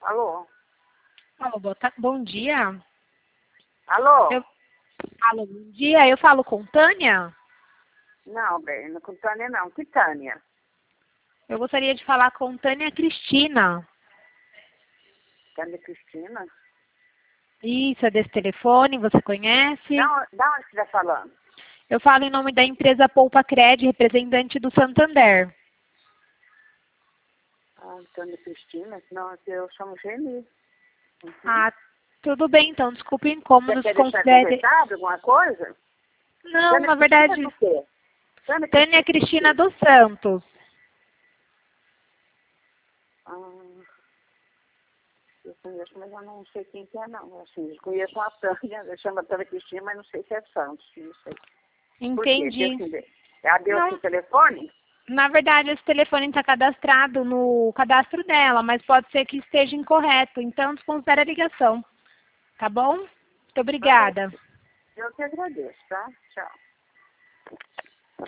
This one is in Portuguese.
Alô? Alô, bom dia. Alô? Alô, bom dia. Eu falo com Tânia? Não, bem, não com Tânia não. Que Tânia? Eu gostaria de falar com Tânia Cristina. Tânia Cristina? Isso, é desse telefone, você conhece? Da onde você está falando? Eu falo em nome da empresa Poupa Cred, representante do Santander. Ah, Tânia Cristina? Não, eu chamo Geni. Uhum. Ah, tudo bem então, desculpe o incômodo, Você se quer deixar considere... conversado alguma coisa? Não, Tânia na verdade, Cristina do quê? Tânia Cristina dos Santos. Eu conheço, mas eu não sei quem que é, não. Assim, eu conheço uma Tânia, eu chamo a Tânia Cristina, mas não sei se é Santos, não sei. Entendi. Por quê? Assim, ela deu Não, esse telefone? na verdade, esse telefone está cadastrado no cadastro dela, mas pode ser que esteja incorreto, então desconsidere a ligação. Tá bom? Muito obrigada. Eu que agradeço, tá? Tchau.